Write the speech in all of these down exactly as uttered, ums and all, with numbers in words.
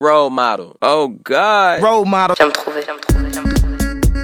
Role model. Oh God. Role model. J'aime trouver, j'aime trouver, j'aime trouver.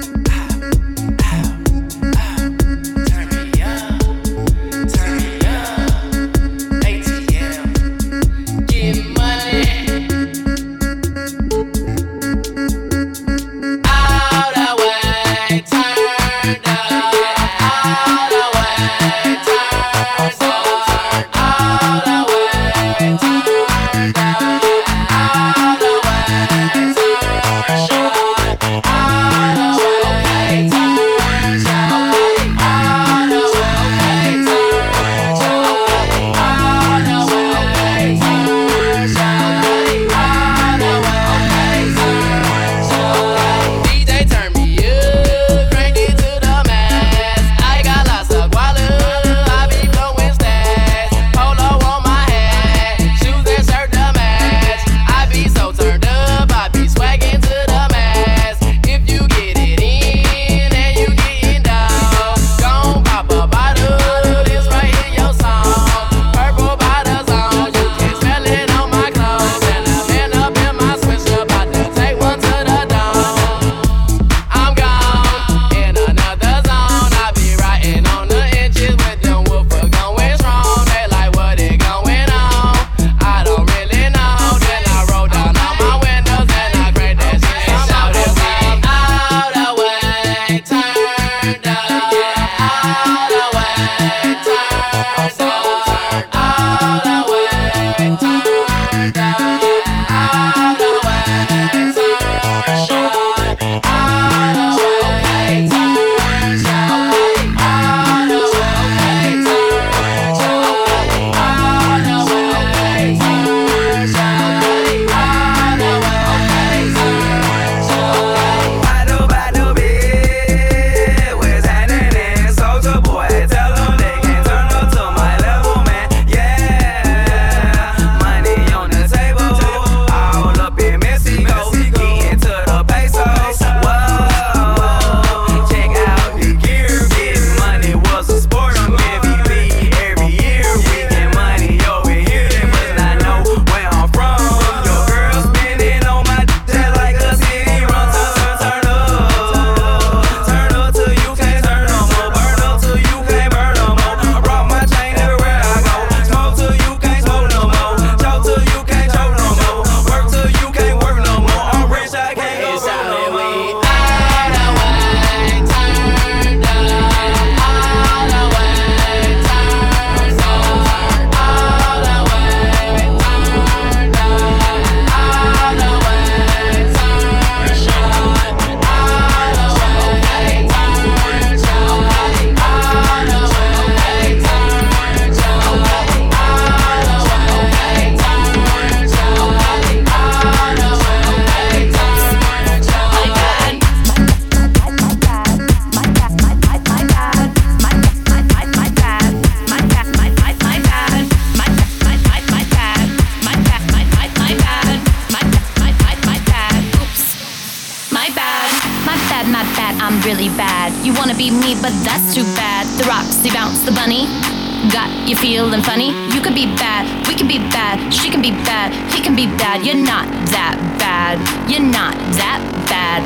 Feeling funny, you could be bad, we can be bad, she can be bad, he can be bad. You're not that bad, you're not that bad.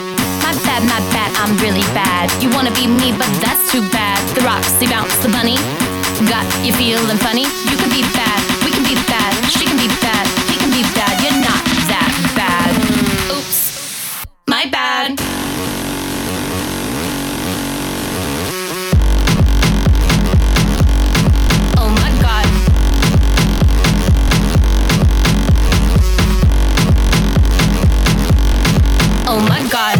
My bad, my bad, I'm really bad. You wanna be me, but that's too bad. The Roxy bounce the bunny, got you feeling funny. You can be bad, we can be bad, she can be bad, he can be bad. You're not that bad. Oops, my bad. Oh my God.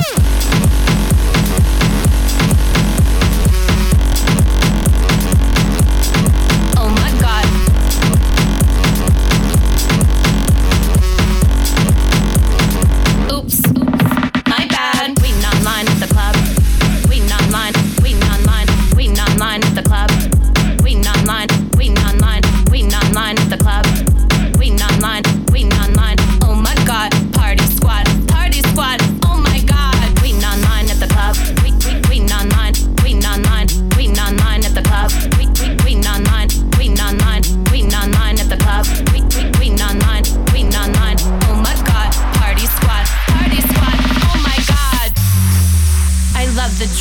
Oh my God.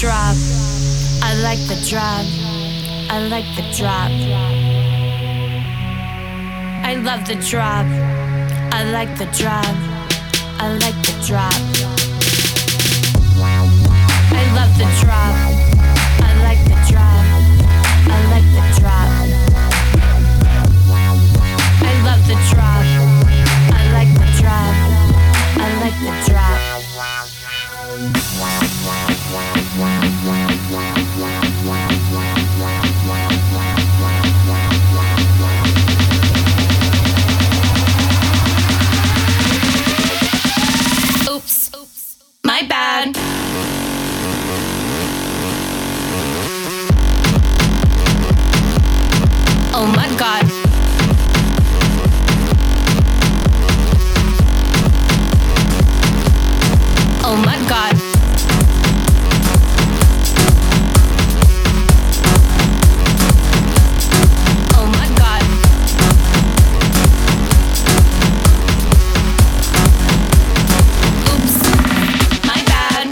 drop. I like the drop. I like the drop. I love the drop. I like the drop. I like the drop. I love the drop. I like the drop. I like the drop. I love the drop. I like the drop. I like the drop. Oops, my bad. Oh my God. Oh my God. Oh my God. Oops, my bad.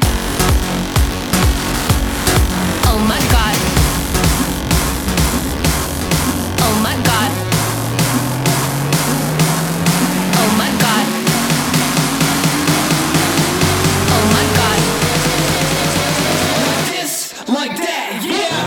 Oh my God. Oh my God. Oh my God. Oh my God. This, like that, yeah.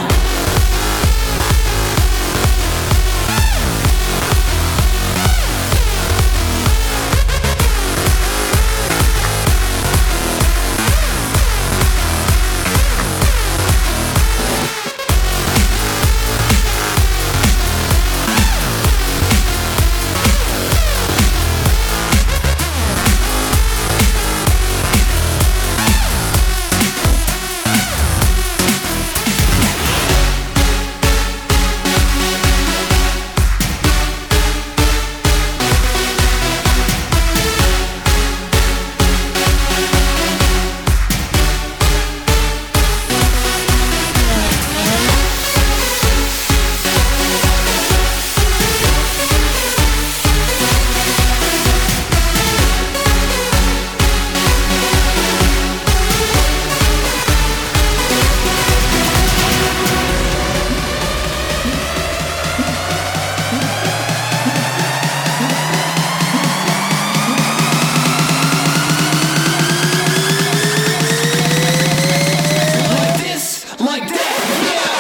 Like this, like that, yeah.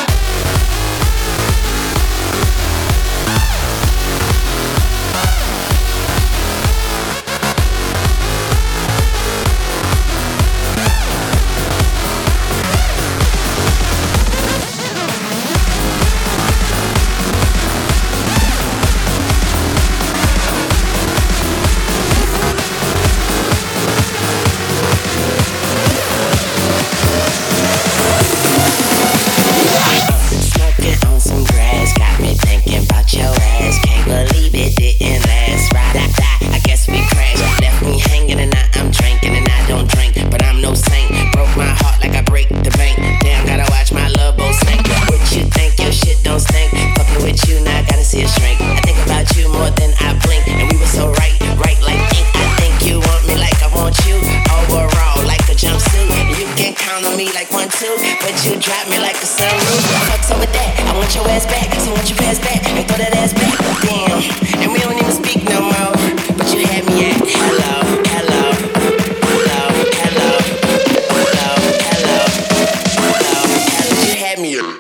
Smoking on some grass, got me thinking about your ass. Can't believe it didn't last. Right after I guess we crashed. Left me hanging and now I'm drinking and I don't drink, but I'm no saint. Broke my heart like I break the bank. Damn, gotta watch my love boat sink. What you think? Your shit don't stink. Fucking with you now, gotta see a shrink. I think about you more than I blink, and we were so right, right like ink. I think you want me like I want you. Overall, like a jumpsuit. You can count on me like one two, but you drop me like a sunroof. Fuck's up with that. I want your ass back, so won't you pass back and throw that ass back? Damn, and we don't even speak no more, but you had me at hello, hello, hello, hello, hello, hello, hello, hello. You had me at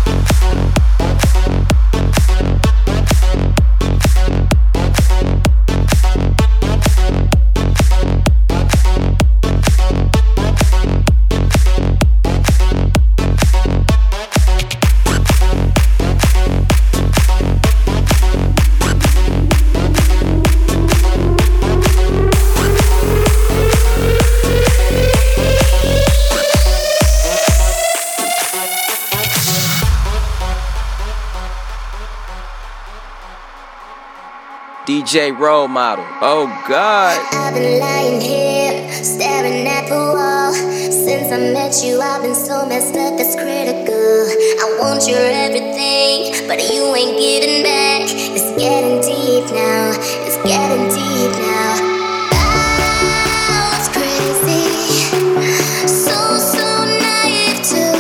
D J role model. Oh God. I've been lying here, staring at the wall. Since I met you, I've been so messed up, it's critical. I want your everything, but you ain't giving back. It's getting deep now, it's getting deep now. I was crazy, so, so naive to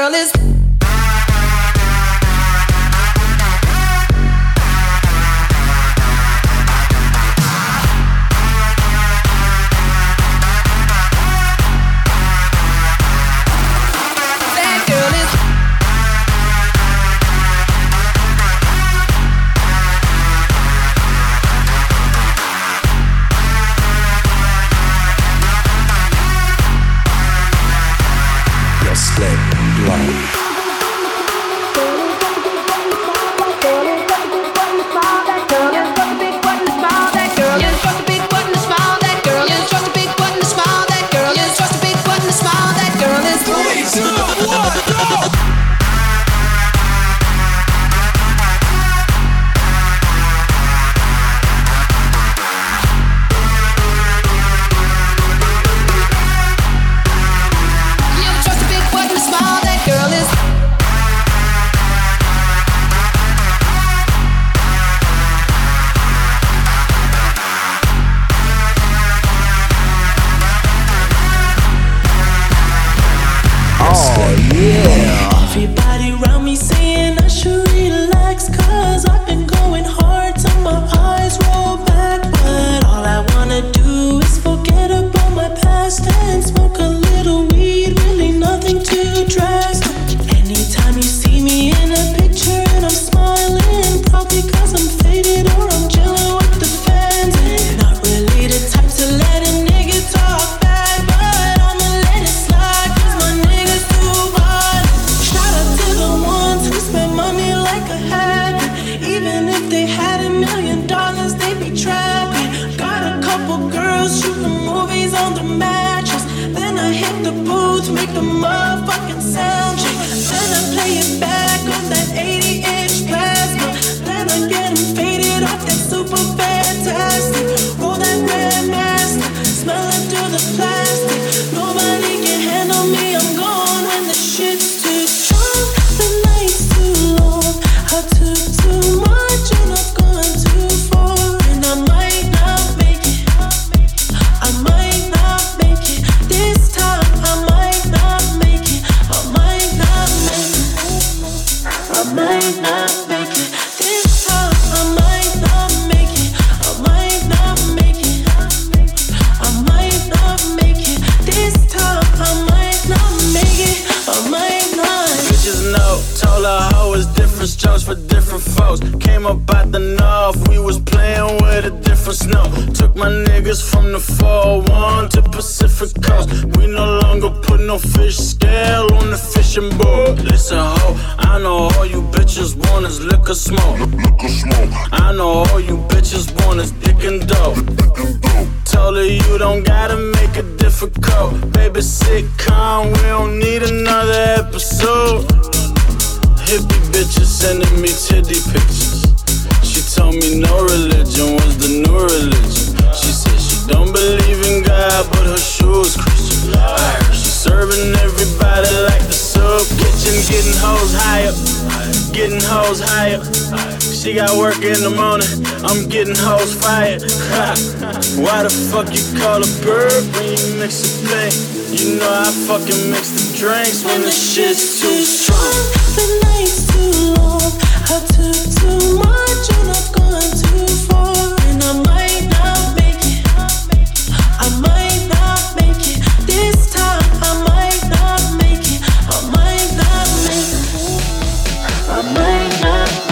girl is. She got work in the morning, I'm getting hoes fired. Why the fuck you call a bird when you mix a play? You know I fucking mix the drinks when the shit's too strong. The night's too long, I took too much and I've gone too far. And I might not make it, I might not make it. This time I might not make it, I might not make it, I might not make it.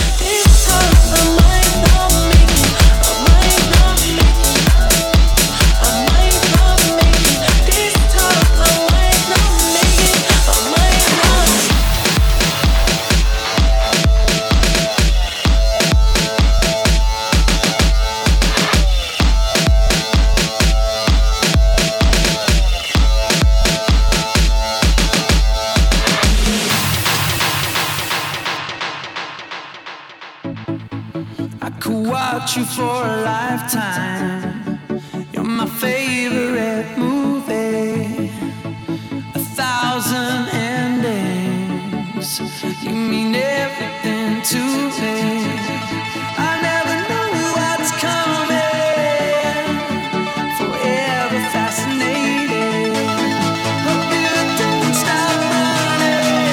You for a lifetime. You're my favorite movie. A thousand endings. You mean everything to me. I never know what's coming. Forever fascinated. Hope you don't stop running.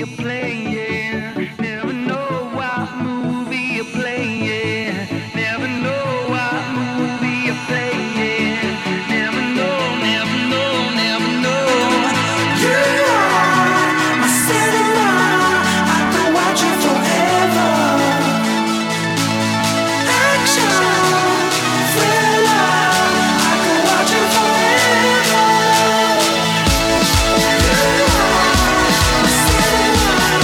you're playing. Never know what movie you're playing. Never know what movie you're playing. Never know, never know, never know. You are my cinema. I could watch it forever. Action, thriller. I could watch it forever. You are my cinema.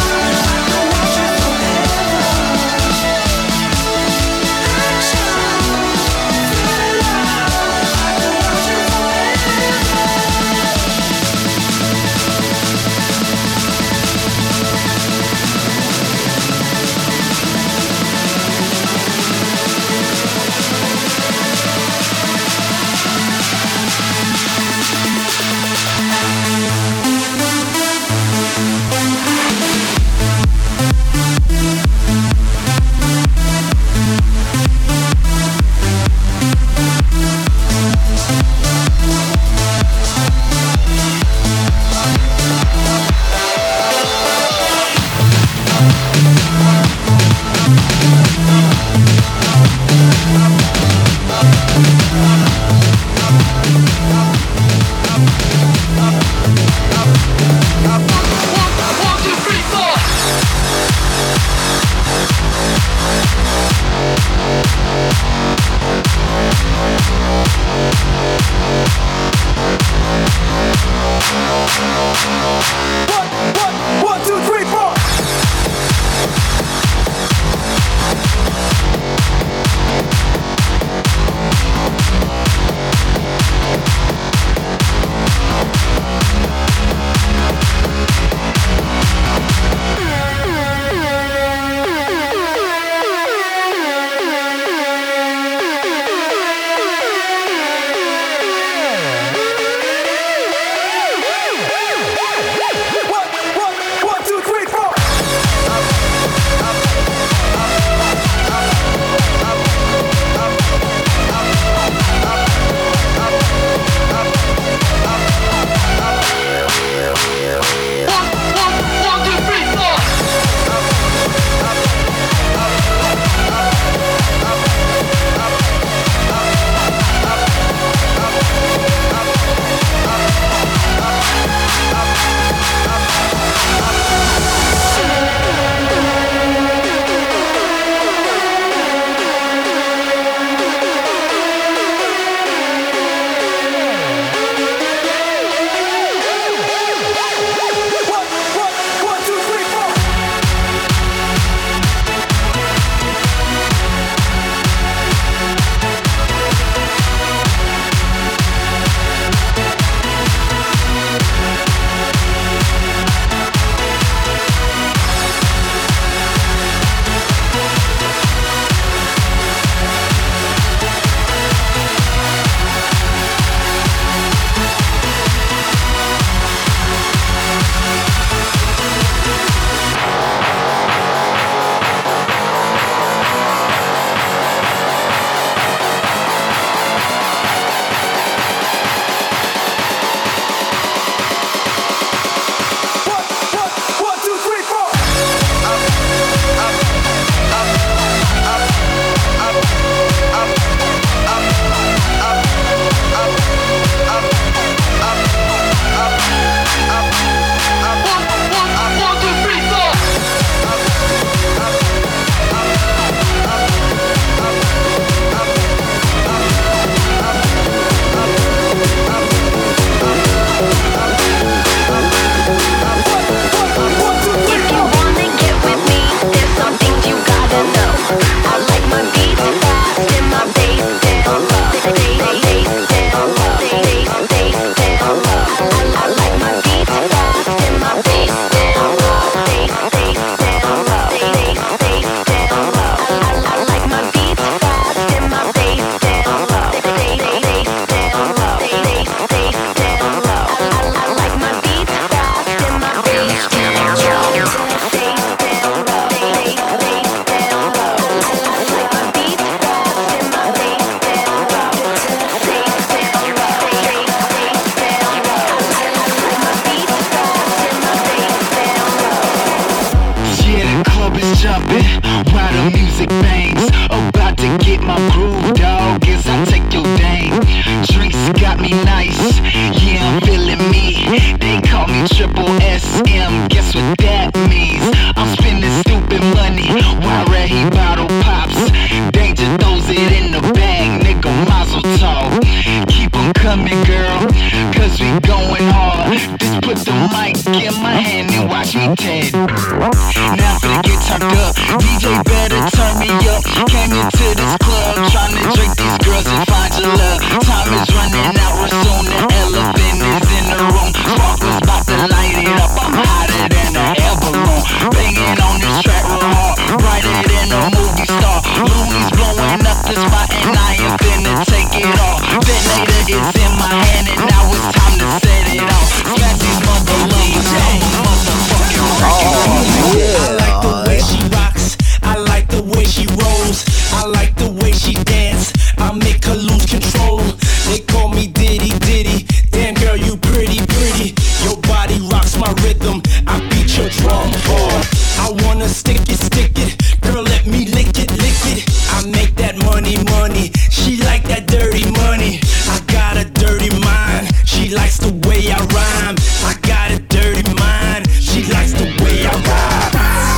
jumping while the music bangs. About to get my groove, dog. Guess I take your dame. Drinks got me nice, yeah, I'm feeling me. They call me Triple S M, guess what that means? I'm spending stupid money while he bottle pops. Danger throws it in the bag, nigga, mazel tov. Keep 'em coming, girl, cause we going hard. Just put the mic in my hand and watch me tag. Now for the get turned up, D J better turn me up. Came into this club trying to drink these girls and find your love. Time is running out, we're soon the elephant is in the room. Sparkles about to light it up, I'm hotter than an air balloon. Banging on this track real hard, brighter than a movie star. Looney's blowing up the spot and I am finna take it off. Detonator is in my hand and now it's time to set it off. Smash these motherfuckers, motherfucking records. I like the way she rocks, I like the way she rolls, I like the way she dance, I make her lose control. They call me Diddy Diddy, damn girl you pretty pretty. Your body rocks my rhythm, I beat your drum hard. I wanna stick it, stick it, girl let me lick it, lick it. I make that money, money, she like that dirty money. I got a dirty mind, she likes the way I rhyme. I got a dirty mind, she likes the way I rhyme.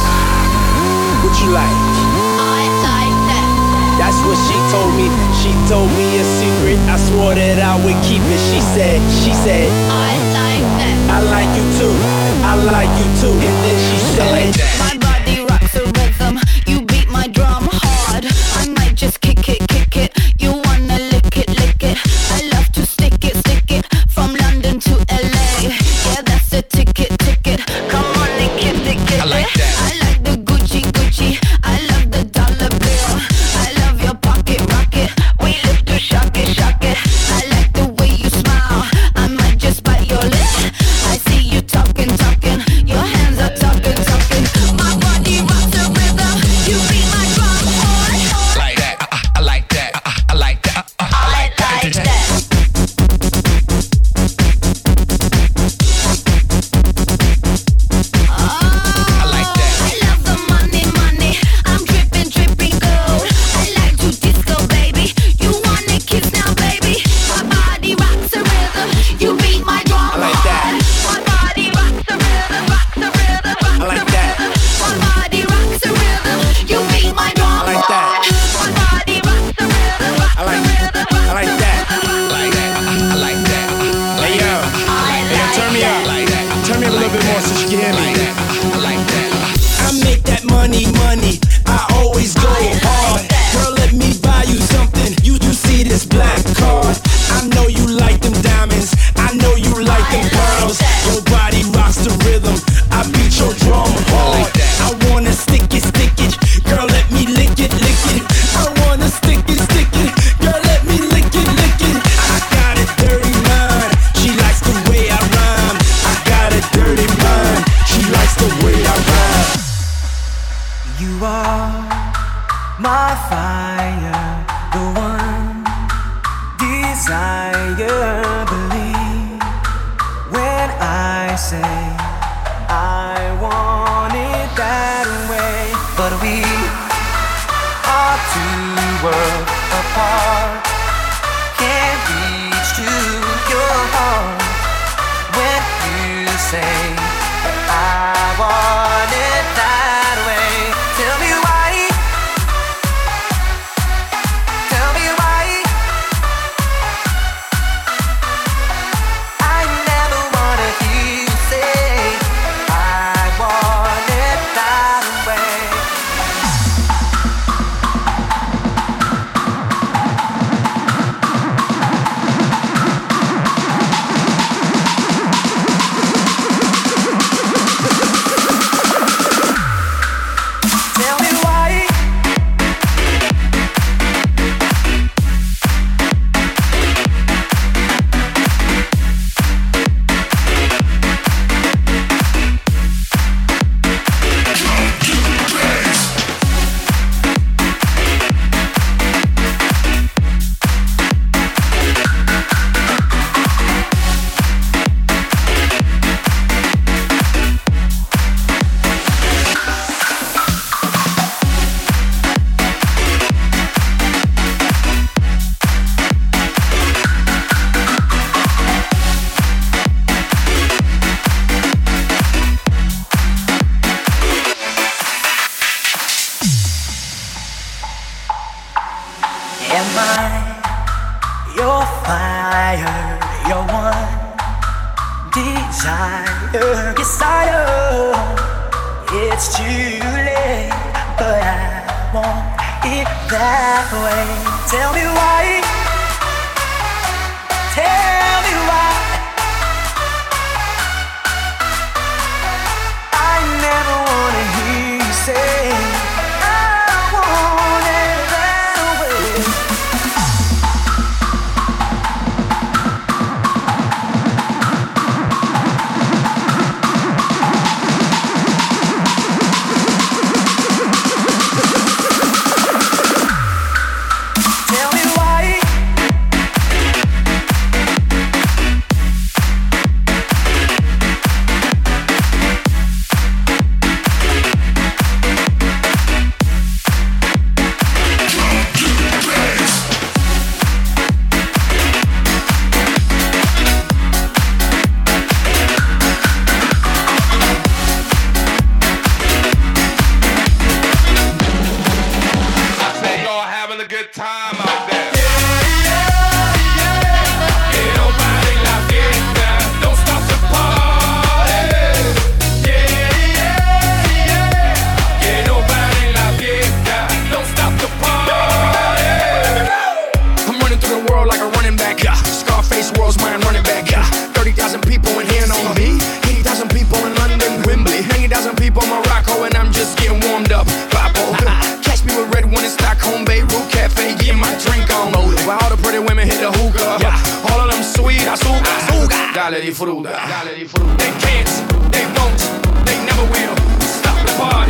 What you like? I like that. That's what she told me. She told me a secret. I swore that I would keep it. She said, she said, I like that. I like you too. I like you too. And then she said, like My body rocks the rhythm. You beat my drum hard. I might just kick it, kick it. You wanna lick it, lick it. I love to stick it, stick it. From London to L A. Yeah, that's the ticket, ticket. Come on and kiss it, kiss it. I like that. I like the Gucci, Gucci. I love the dollar bill. I love your pocket rocket. We live to shock it, shock it. I like the way you smile. I might just bite your lip. I see you talking, talking. Your hands are talking, talking. My body rocks the rhythm. You beat my drum hard. Like that, I, I like that, I, I like that, I, I I like that. I like that. I love the money, money. I'm dripping, dripping gold. I like to disco, baby. You wanna kiss now, baby? My body rocks the rhythm. You beat my drum I like that. hard. My body rocks the rhythm, rocks the rhythm, rocks I like the that. rhythm. My body rocks the rhythm. You beat my drum I like that. hard. My body rocks the rhythm, rocks I like the rhythm, rocks I like the that. rhythm. Like that, I like that. Hey yo, hey yo, turn me up. Like that. Turn me up a little bit more so she can hear me. Like that, I like that. I make that money, money. I always go hard. Girl, let me buy you something. You you see this black card? I know you like them diamonds. I know you like them pearls. Your body rocks the rhythm. I beat your drum hard. I wanna stick it, stick it. Girl, let me lick it, lick it. I wanna stick it, stick it. Girl, let me lick it, lick it. I got a dirty mind. She likes the way I rhyme. I got a dirty mind. She likes the way I rhyme. You are my fire, the one desire. Believe when I say I want it that way. But we are two worlds apart. Can't reach to your heart when you say I want it that way. Tell me why. Tell me why. I never wanna hear you say I want it that way. tired. Yes, I know it's too late, but I want it that way. Tell me why. Tell me why. I never wanna hear you say I want it that way. Tell me why. Dale disfruta, dale disfruta. They can't, they won't, they never will stop the party.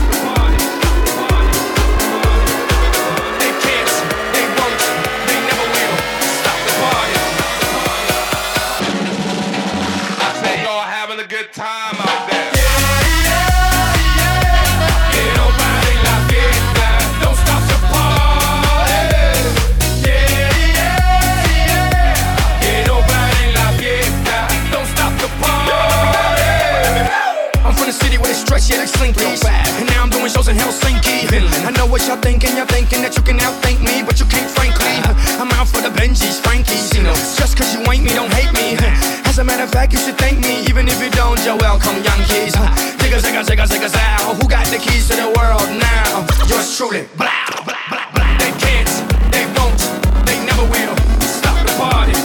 They can't, they won't, they never will stop the party. I say y'all having a good time out there. Yeah, like Slinky. And now I'm doing shows in Helsinki. I know what y'all thinking. Y'all thinking that you can outthink me, but you can't, frankly. I'm out for the Benjis, Frankies. Just cause you ain't me, don't hate me. As a matter of fact, you should thank me. Even if you don't, you're welcome, Yankees. Zigga, zigga, zigga, zigga, zow. Who got the keys to the world now? Yours truly. Blah, blah, blah, blah. They can't, they won't, they never will stop the party.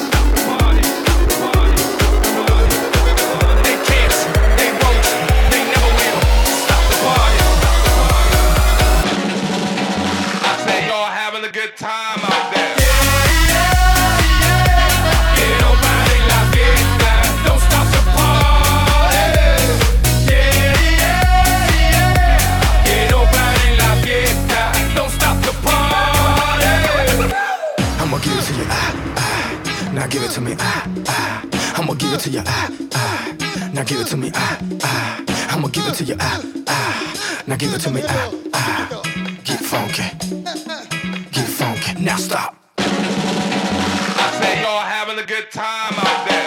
Good time out there. Que no paren la fiesta, don't stop the party. Yeah, yeah, yeah. Que no paren la fiesta, don't stop the party. I'ma give it to you, ah, ah. Now give it to me, ah, ah. I'ma give it to you, ah, ah. Now give it to me, ah, ah. I'ma give it to you, ah, ah. Now give it to me, ah, ah. Get funky. Now stop. I say y'all having a good time out there.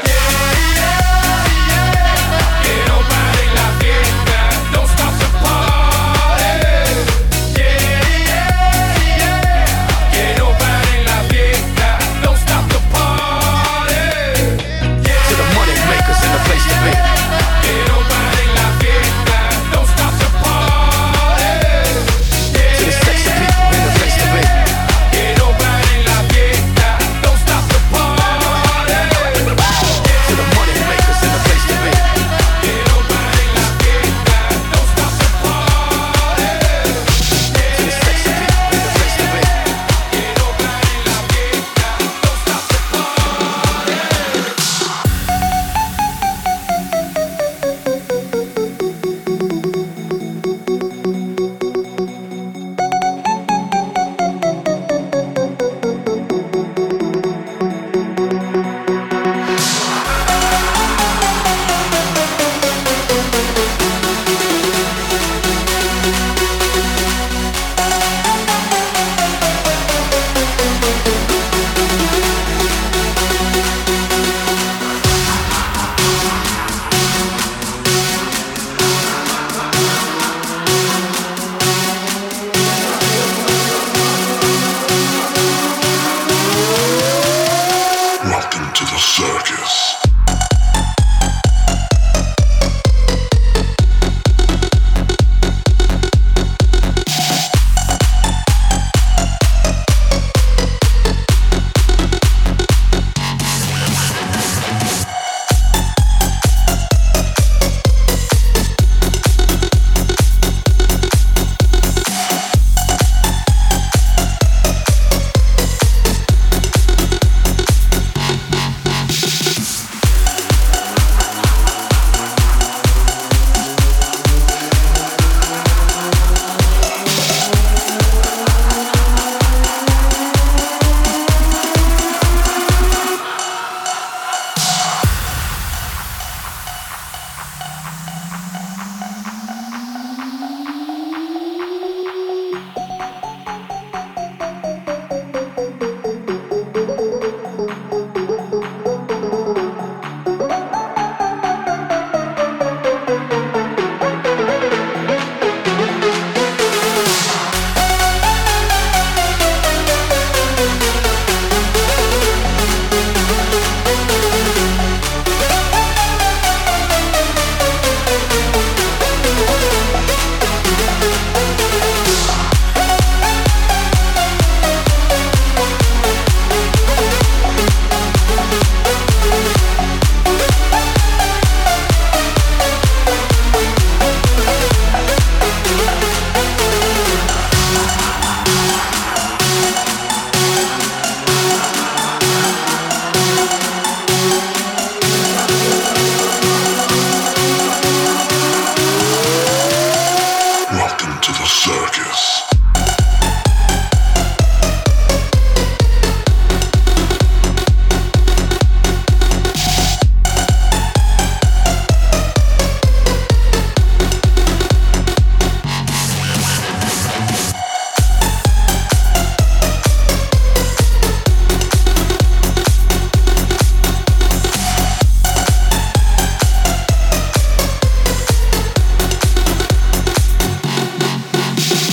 Que no paren la fiesta, don't stop the party. Yeah, yeah, yeah. Que no paren la fiesta, don't stop the party. To the money makers in the place to be. Que no paren la fiesta, don't stop the party. To the sexy people in the place to be. Nobody in la fiesta, don't stop the party.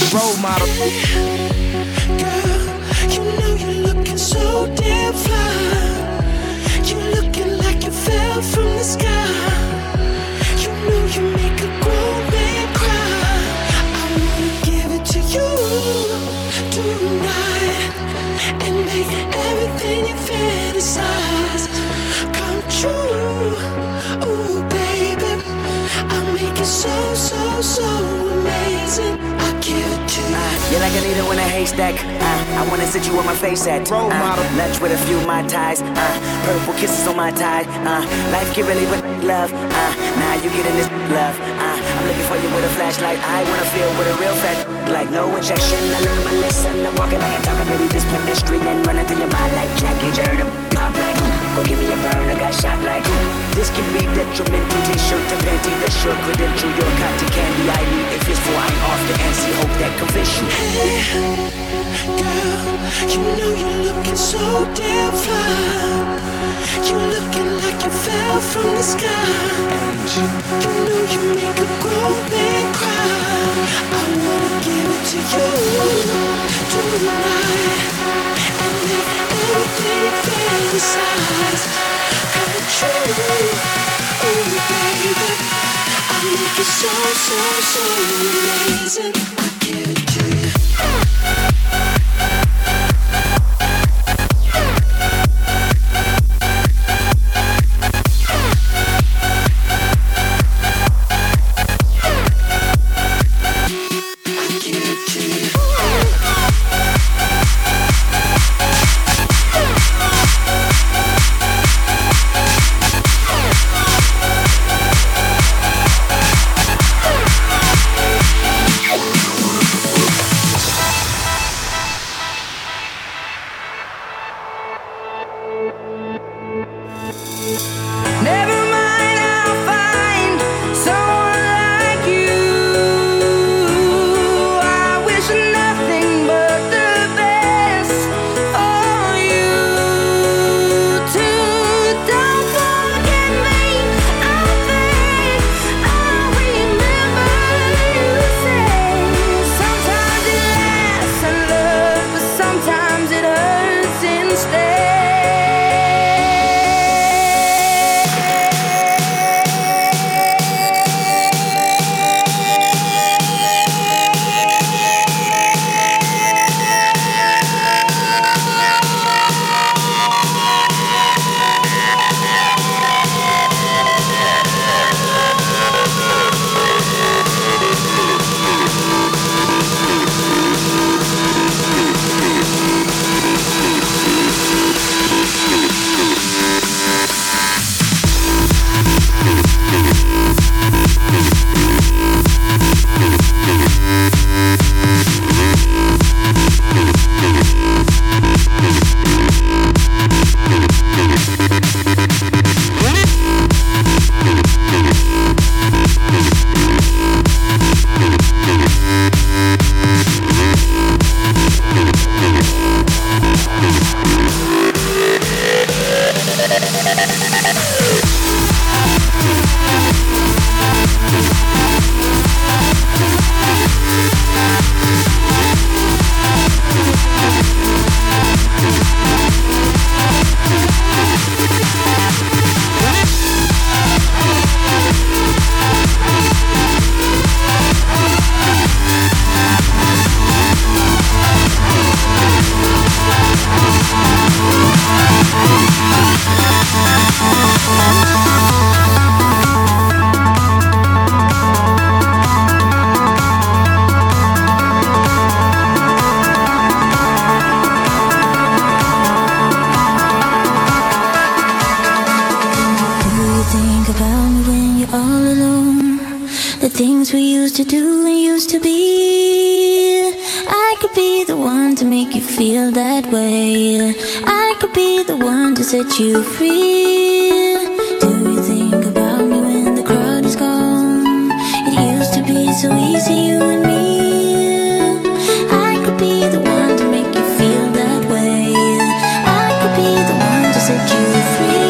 Role Model. Girl, you know you're looking so damn fly. You're looking like you fell from the sky. You know you make a grown man cry. I wanna give it to you tonight and make everything you fantasize come true. Ooh, baby, I make it so, so, so amazing. I give it to you. Uh, you're like a needle in a haystack. Uh, I wanna sit you where my face at. Role model. Uh, lunch with a few Mai Tais. Uh, purple kisses on my tie. Uh, life get really with love. Uh, now you getting this love. Uh, I'm looking for you with a flashlight. I wanna feel with a real fat. Like no injection. I learn my lesson. I'm walking like a talking, baby. This chemistry and running through your mind like Jackie Jordan. Pop like, go give me a burn. I got shot like. This can be detrimental. T-shirt to panty. The shirt credential. Your cotton candy. I need if it's for I'm off the N C. Hope that convince you. Hey, girl, you know you're looking so damn fly. You're looking like you fell from the sky. You know you make a grown man cry. I wanna give it to you tonight and make everything you fantasize come true. Oh, baby, I make it so, so, so amazing. I give it to you. things we used to do and used to be. I could be the one to make you feel that way. I could be the one to set you free. Do you think about me when the crowd is gone? It used to be so easy, you and me. I could be the one to make you feel that way. I could be the one to set you free.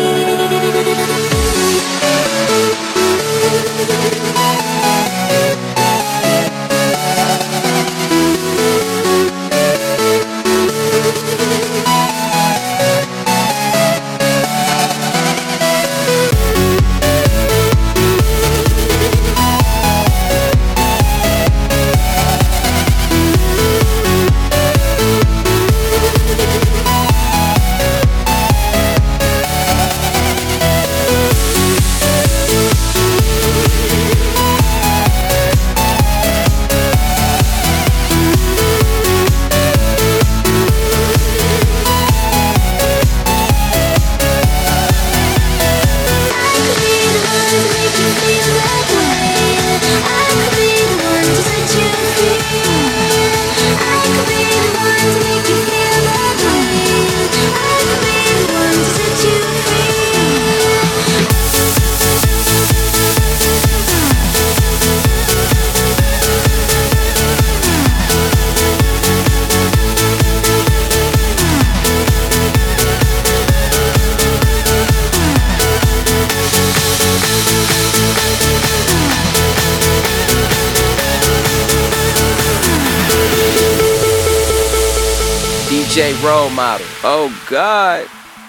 J Role Model. Oh God.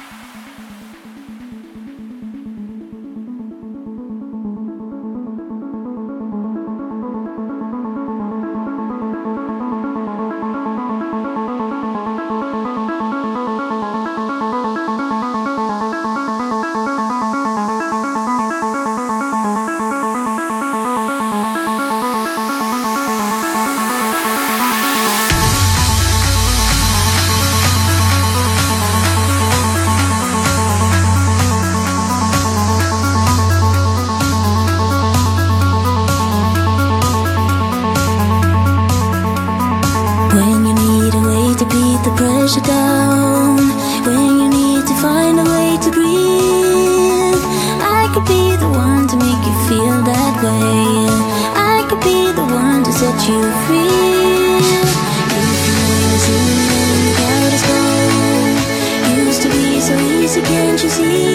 pressure down when you need to find a way to breathe. I could be the one to make you feel that way. I could be the one to set you free. If you wanna see me when the cloud is gone, used to be so easy, can't you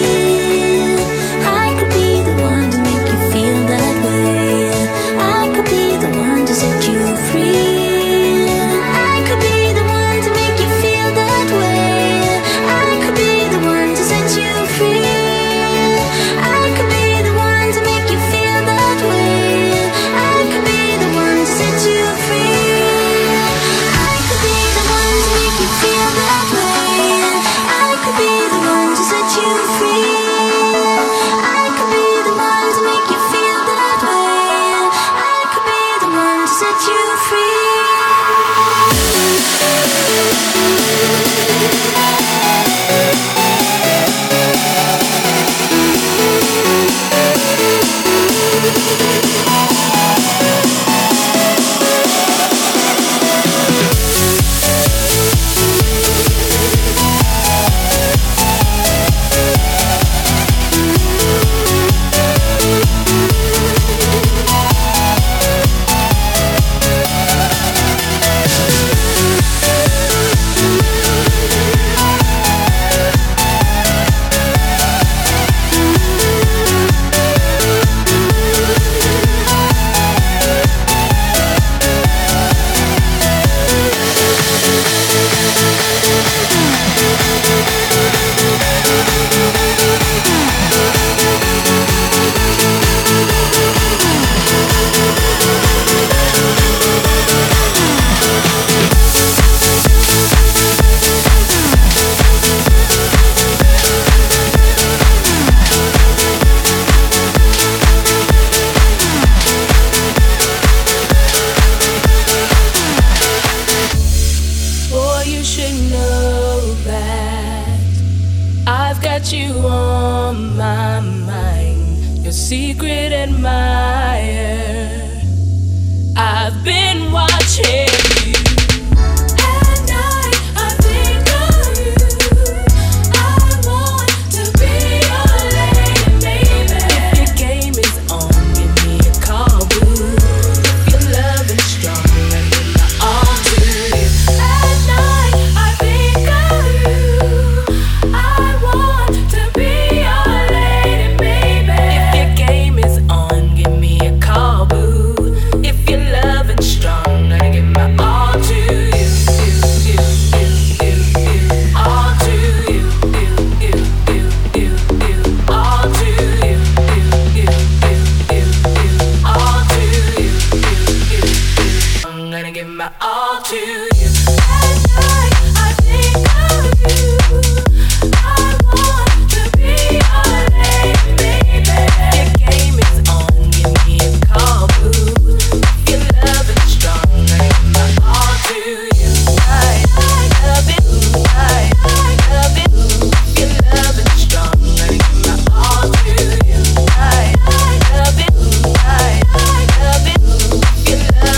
see? I could be the one to make you feel that way. I could be the one to set you free.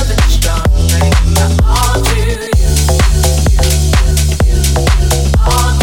All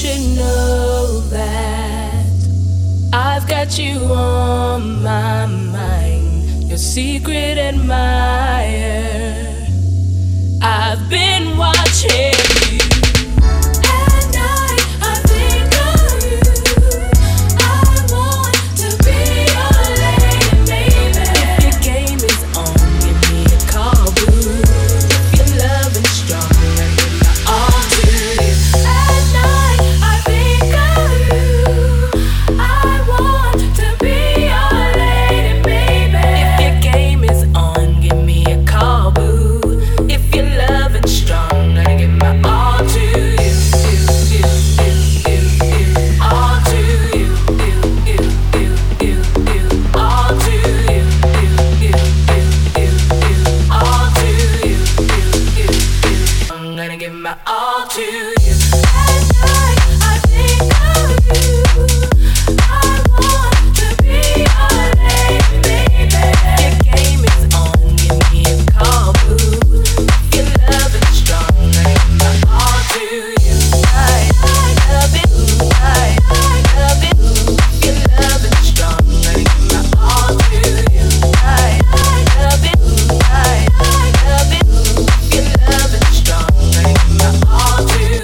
should know that I've got you on my mind, your secret admirer. I've been watching you. At night, I think of you. I want to be your lady, baby. If your game is on, give me a call, boo. If your love is strong, let me know all to you. At night, I think of you. I want to be your lady, baby. If your game is on, give me a call, boo. If your love is strong, let me give my all to you. You, you, you, you, you, all to you. You, you, you, you, you, all to you. You, you, you, you, you, all to you. You, you, you, I'm gonna give my all to you. At night, I think of you. I want to be your lady, baby. Your game is on, give me a call, boo. Your love is strong, I give my all to you. I, I love it, I, I love it. Your love is strong, I give my all to you. I, I love it, I, I love it. Your love is strong, I give my all to you.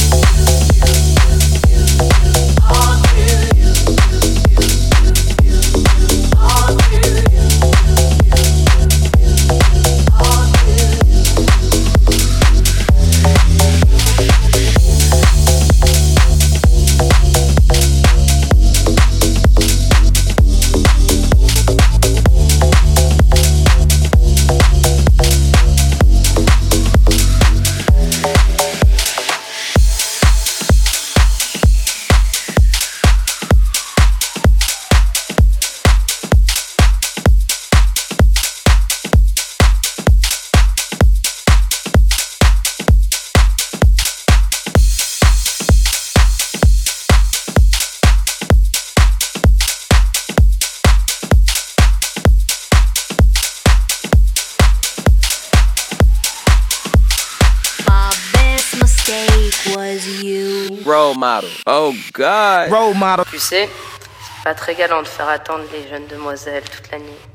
All to you. All to you. All to you. My best mistake was you. Role model. Oh God. Role model. Tu sais, c'est pas très galant de faire attendre les jeunes demoiselles toute la nuit.